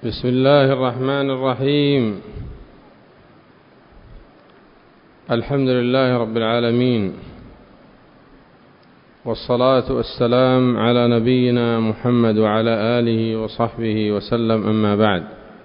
بسم الله الرحمن الرحيم. الحمد لله رب العالمين، والصلاة والسلام على نبينا محمد وعلى آله وصحبه وسلم، أما بعد.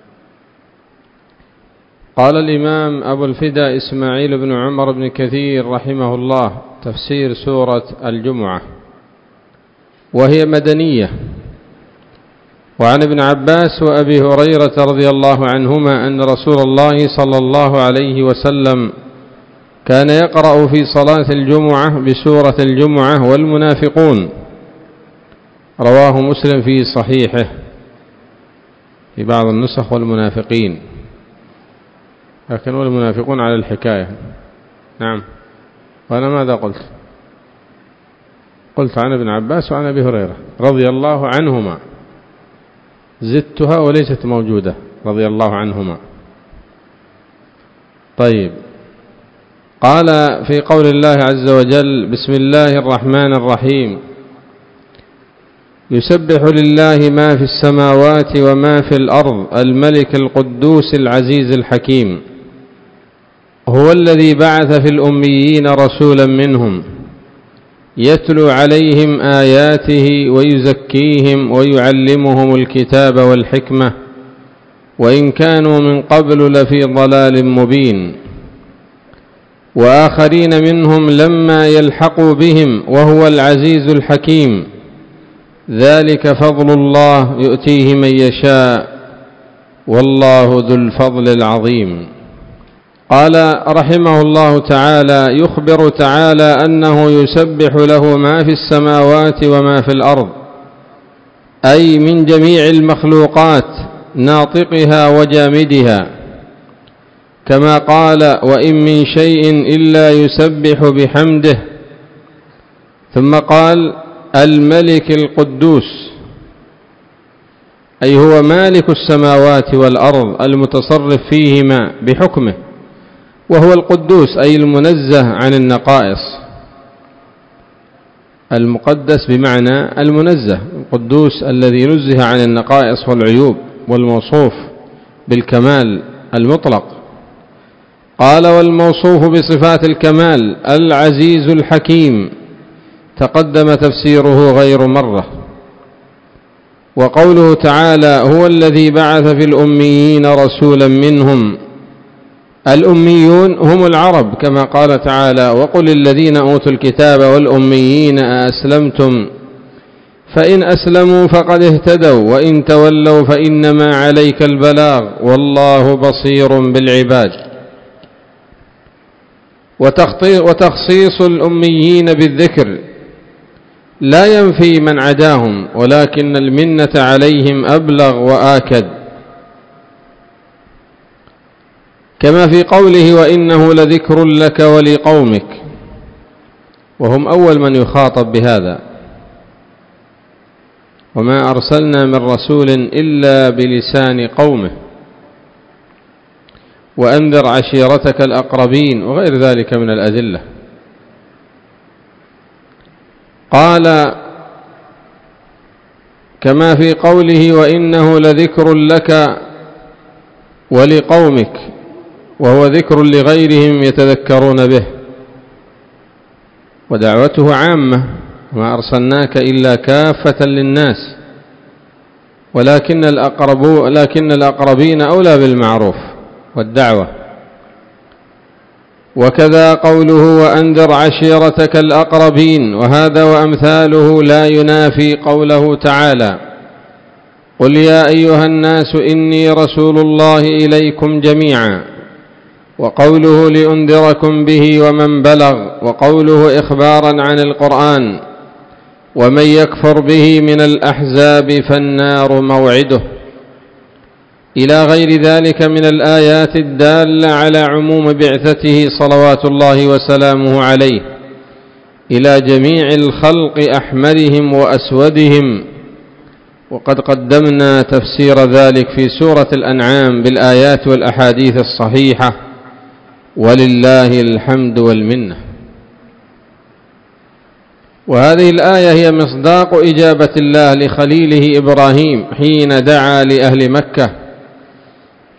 قال الإمام أبو الفداء إسماعيل بن عمر بن كثير رحمه الله: تفسير سورة الجمعة، وهي مدنية. وعن ابن عباس وأبي هريرة رضي الله عنهما أن رسول الله صلى الله عليه وسلم كان يقرأ في صلاة الجمعة بسورة الجمعة والمنافقون، رواه مسلم في صحيحه، في بعض النسخ والمنافقين، لكن والمنافقون على الحكاية. نعم. وأنا ماذا قلت عن ابن عباس وعن أبي هريرة رضي الله عنهما، زدتها وليست موجودة، رضي الله عنهما. طيب، قال في قول الله عز وجل: بسم الله الرحمن الرحيم، يسبح لله ما في السماوات وما في الأرض، الملك القدوس العزيز الحكيم، هو الذي بعث في الأميين رسولا منهم يتلو عليهم آياته ويزكيهم ويعلمهم الكتاب والحكمة وإن كانوا من قبل لفي ضلال مبين، وآخرين منهم لما يلحقوا بهم وهو العزيز الحكيم، ذلك فضل الله يؤتيه من يشاء والله ذو الفضل العظيم. قال رحمه الله تعالى: يخبر تعالى أنه يسبح له ما في السماوات وما في الأرض، أي من جميع المخلوقات، ناطقها وجامدها، كما قال: وإن من شيء إلا يسبح بحمده. ثم قال: الملك القدوس، أي هو مالك السماوات والأرض المتصرف فيهما بحكمه، وهو القدوس أي المنزه عن النقائص، المقدس بمعنى المنزه، القدوس الذي نزه عن النقائص والعيوب، والموصوف بالكمال المطلق. قال: والموصوف بصفات الكمال العزيز الحكيم، تقدم تفسيره غير مرة. وقوله تعالى: هو الذي بعث في الأميين رسولا منهم، الأميون هم العرب، كما قال تعالى: وقل الذين أوتوا الكتاب والأميين أأسلمتم، فإن أسلموا فقد اهتدوا وإن تولوا فإنما عليك البلاغ والله بصير بالعباد. وتخصيص الأميين بالذكر لا ينفي من عداهم، ولكن المنة عليهم أبلغ وآكد، كما في قوله: وإنه لذكر لك ولقومك، وهم أول من يخاطب بهذا: وما أرسلنا من رسول إلا بلسان قومه، وأنذر عشيرتك الأقربين، وغير ذلك من الأدلة. قال كما في قوله: وإنه لذكر لك ولقومك، وهو ذكر لغيرهم يتذكرون به، ودعوته عامة: وما أرسلناك إلا كافة للناس، ولكن الأقربين أولى بالمعروف والدعوة. وكذا قوله: وأنذر عشيرتك الأقربين، وهذا وأمثاله لا ينافي قوله تعالى: قل يا أيها الناس إني رسول الله إليكم جميعا، وقوله: لأنذركم به ومن بلغ، وقوله إخبارا عن القرآن: ومن يكفر به من الأحزاب فالنار موعده، إلى غير ذلك من الآيات الدالة على عموم بعثته صلوات الله وسلامه عليه إلى جميع الخلق أحمرهم وأسودهم. وقد قدمنا تفسير ذلك في سورة الأنعام بالآيات والأحاديث الصحيحة، ولله الحمد والمنة. وهذه الآية هي مصداق إجابة الله لخليله إبراهيم حين دعا لأهل مكة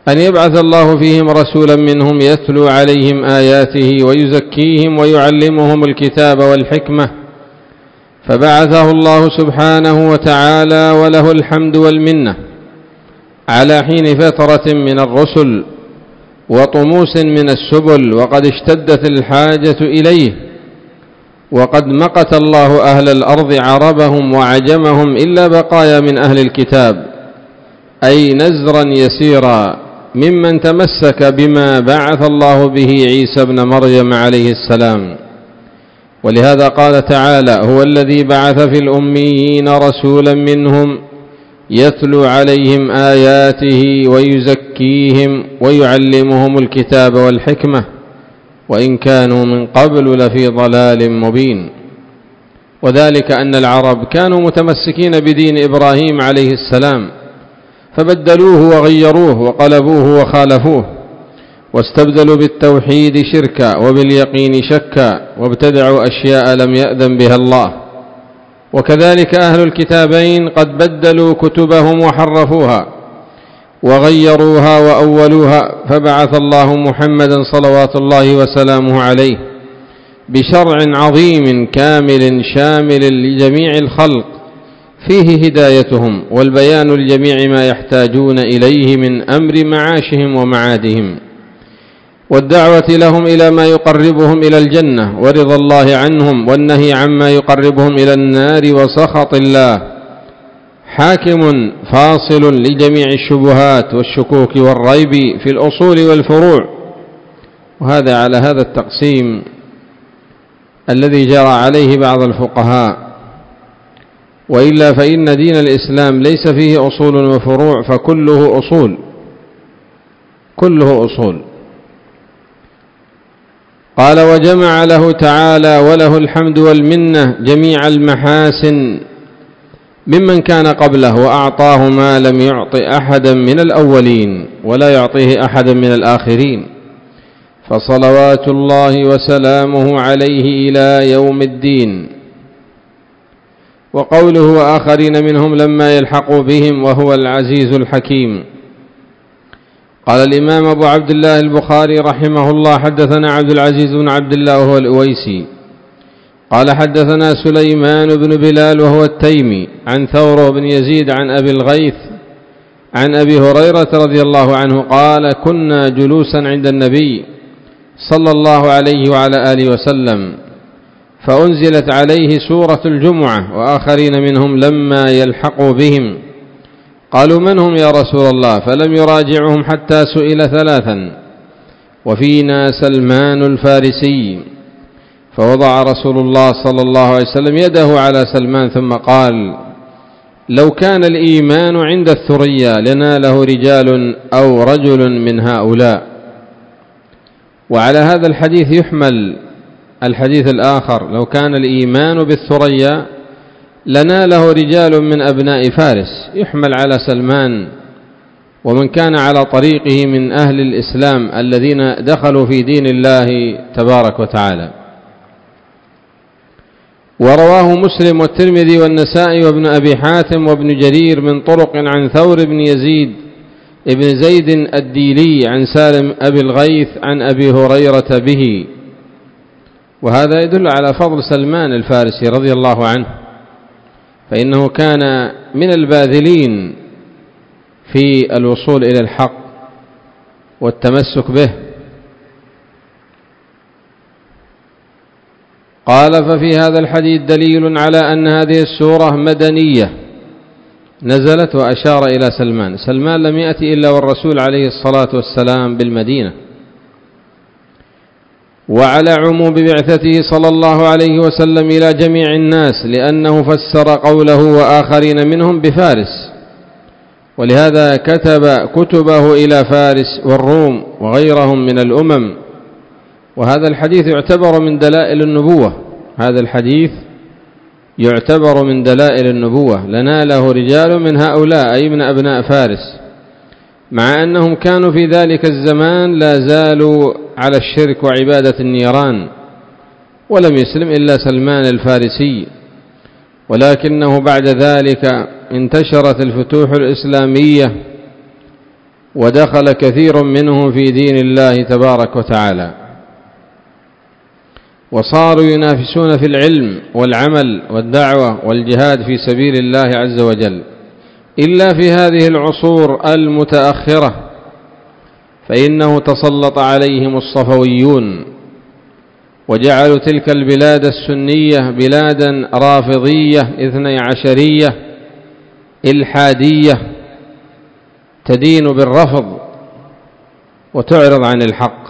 أن يبعث الله فيهم رسولا منهم يتلو عليهم آياته ويزكيهم ويعلمهم الكتاب والحكمة، فبعثه الله سبحانه وتعالى وله الحمد والمنة على حين فترة من الرسل وطموس من السبل، وقد اشتدت الحاجة إليه، وقد مقت الله أهل الأرض عربهم وعجمهم إلا بقايا من أهل الكتاب، أي نزرا يسيرا ممن تمسك بما بعث الله به عيسى ابن مريم عليه السلام. ولهذا قال تعالى: هو الذي بعث في الأميين رسولا منهم يتلو عليهم آياته ويزكيهم ويعلمهم الكتاب والحكمة وإن كانوا من قبل لفي ضلال مبين. وذلك أن العرب كانوا متمسكين بدين إبراهيم عليه السلام، فبدلوه وغيروه وقلبوه وخالفوه، واستبدلوا بالتوحيد شركا وباليقين شكا، وابتدعوا أشياء لم يأذن بها الله. وكذلك أهل الكتابين قد بدلوا كتبهم وحرفوها وغيروها وأولوها، فبعث الله محمدا صلوات الله وسلامه عليه بشرع عظيم كامل شامل لجميع الخلق، فيه هدايتهم والبيان لجميع ما يحتاجون إليه من أمر معاشهم ومعادهم، والدعوة لهم إلى ما يقربهم إلى الجنة ورضا الله عنهم، والنهي عما يقربهم إلى النار وسخط الله، حاكم فاصل لجميع الشبهات والشكوك والريب في الأصول والفروع. وهذا على هذا التقسيم الذي جرى عليه بعض الفقهاء، وإلا فإن دين الإسلام ليس فيه أصول وفروع، فكله أصول، كله أصول. قال: وجمع له تعالى وله الحمد والمنة جميع المحاسن ممن كان قبله، وأعطاه ما لم يعط أحدا من الأولين ولا يعطيه أحدا من الآخرين، فصلوات الله وسلامه عليه إلى يوم الدين. وقوله: وآخرين منهم لما يلحقوا بهم، وهو العزيز الحكيم. قال الإمام أبو عبد الله البخاري رحمه الله: حدثنا عبد العزيز بن عبد الله وهو الأويسي قال حدثنا سليمان بن بلال وهو التيمي عن ثور بن يزيد عن أبي الغيث عن أبي هريرة رضي الله عنه قال: كنا جلوسا عند النبي صلى الله عليه وعلى آله وسلم، فأنزلت عليه سورة الجمعة، وآخرين منهم لما يلحقوا بهم. قالوا: من هم يا رسول الله؟ فلم يراجعهم حتى سئل ثلاثا، وفينا سلمان الفارسي، فوضع رسول الله صلى الله عليه وسلم يده على سلمان ثم قال: لو كان الإيمان عند الثريا لناله رجال أو رجل من هؤلاء. وعلى هذا الحديث يحمل الحديث الآخر: لو كان الإيمان بالثريا لناله رجال من أبناء فارس، يحمل على سلمان ومن كان على طريقه من أهل الإسلام الذين دخلوا في دين الله تبارك وتعالى. ورواه مسلم والترمذي والنسائي وابن أبي حاتم وابن جرير من طرق عن ثور بن يزيد ابن زيد الديلي عن سالم أبي الغيث عن أبي هريرة به. وهذا يدل على فضل سلمان الفارسي رضي الله عنه، فإنه كان من الباذلين في الوصول إلى الحق والتمسك به. قال: ففي هذا الحديث دليل على أن هذه السورة مدنية نزلت، وأشار إلى سلمان. سلمان لم يأتي إلا والرسول عليه الصلاة والسلام بالمدينة، وعلى عموم بعثته صلى الله عليه وسلم إلى جميع الناس، لأنه فسر قوله وآخرين منهم بفارس، ولهذا كتب كتبه إلى فارس والروم وغيرهم من الأمم. وهذا الحديث يعتبر من دلائل النبوة، هذا الحديث يعتبر من دلائل النبوة، لناله رجال من هؤلاء أي من أبناء فارس، مع أنهم كانوا في ذلك الزمان لا زالوا على الشرك وعبادة النيران، ولم يسلم إلا سلمان الفارسي، ولكنه بعد ذلك انتشرت الفتوح الإسلامية ودخل كثير منهم في دين الله تبارك وتعالى، وصاروا ينافسون في العلم والعمل والدعوة والجهاد في سبيل الله عز وجل، إلا في هذه العصور المتأخرة فإنه تسلط عليهم الصفويون وجعلوا تلك البلاد السنية بلادا رافضية 12 إلحادية تدين بالرفض وتعرض عن الحق.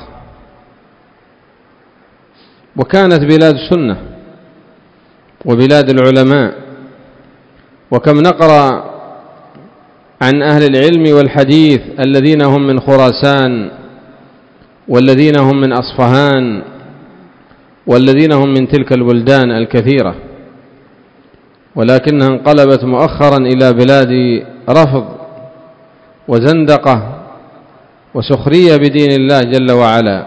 وكانت بلاد سنة وبلاد العلماء، وكم نقرأ عن أهل العلم والحديث الذين هم من خراسان، والذين هم من أصفهان، والذين هم من تلك البلدان الكثيرة، ولكنها انقلبت مؤخرا إلى بلاد رفض وزندقة وسخرية بدين الله جل وعلا،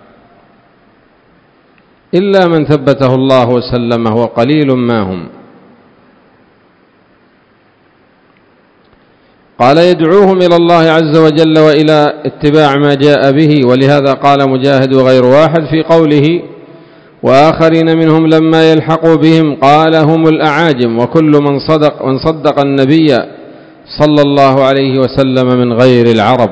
إلا من ثبته الله وسلمه وقليل ما هم. قال يدعوهم إلى الله عز وجل وإلى اتباع ما جاء به، ولهذا قال مجاهد وغير واحد في قوله وآخرين منهم لما يلحقوا بهم قال هم الأعاجم وكل من صدق النبي صلى الله عليه وسلم من غير العرب.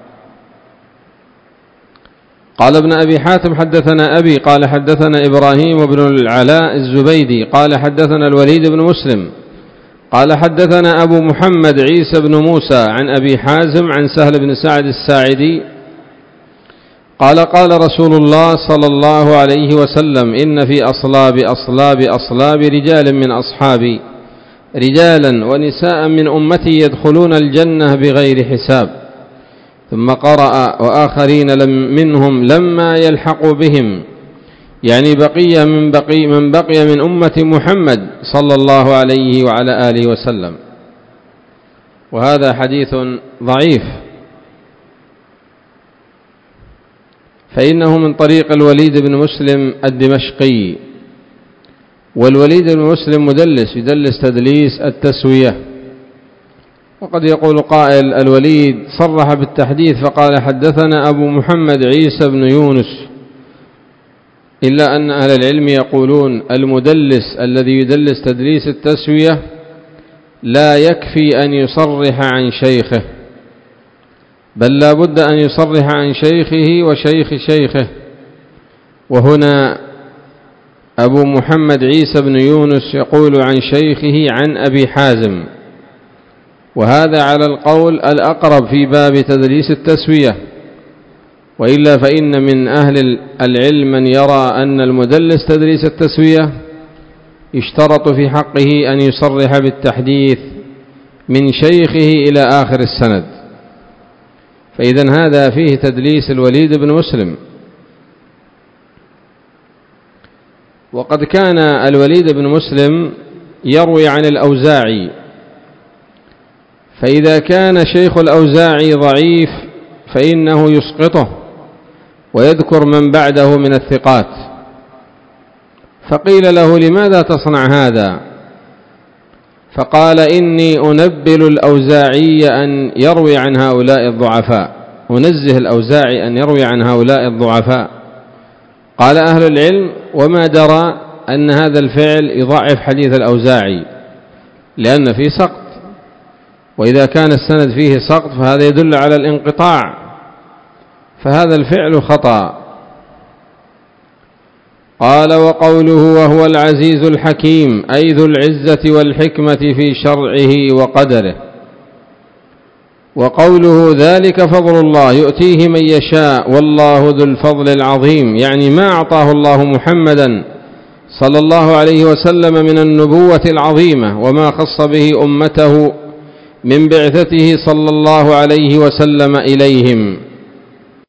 قال ابن أبي حاتم حدثنا أبي قال حدثنا إبراهيم بن العلاء الزبيدي قال حدثنا الوليد بن مسلم قال حدثنا أبو محمد عيسى بن موسى عن أبي حازم عن سهل بن سعد الساعدي قال قال رسول الله صلى الله عليه وسلم إن في أصلاب رجال من أصحابي رجالا ونساء من أمتي يدخلون الجنة بغير حساب. ثم قرأ وآخرين منهم لما يلحقوا بهم، يعني من بقي من أمة محمد صلى الله عليه وعلى آله وسلم. وهذا حديث ضعيف، فإنه من طريق الوليد بن مسلم الدمشقي، والوليد بن مسلم مدلس يدلس تدليس التسوية. وقد يقول قائل الوليد صرح بالتحديث فقال حدثنا أبو محمد عيسى بن يونس، إلا أن أهل العلم يقولون المدلس الذي يدلس تدليس التسوية لا يكفي أن يصرح عن شيخه، بل لا بد أن يصرح عن شيخه وشيخ شيخه. وهنا أبو محمد عيسى بن يونس يقول عن شيخه عن أبي حازم، وهذا على القول الأقرب في باب تدليس التسوية، وإلا فإن من أهل العلم من يرى أن المدلس تدليس التسوية يشترط في حقه أن يصرح بالتحديث من شيخه إلى آخر السند، فإذن هذا فيه تدليس الوليد بن مسلم. وقد كان الوليد بن مسلم يروي عن الأوزاعي، فإذا كان شيخ الأوزاعي ضعيف فإنه يسقطه ويذكر من بعده من الثقات. فقيل له لماذا تصنع هذا؟ فقال إني أنبل الأوزاعي أن يروي عن هؤلاء الضعفاء، أنزه الأوزاعي أن يروي عن هؤلاء الضعفاء. قال أهل العلم وما درى أن هذا الفعل يضعف حديث الأوزاعي، لأن فيه سقط، وإذا كان السند فيه سقط فهذا يدل على الانقطاع، فهذا الفعل خطأ. قال وقوله وهو العزيز الحكيم أي ذو العزة والحكمة في شرعه وقدره. وقوله ذلك فضل الله يؤتيه من يشاء والله ذو الفضل العظيم، يعني ما أعطاه الله محمدا صلى الله عليه وسلم من النبوة العظيمة وما خص به أمته من بعثته صلى الله عليه وسلم إليهم،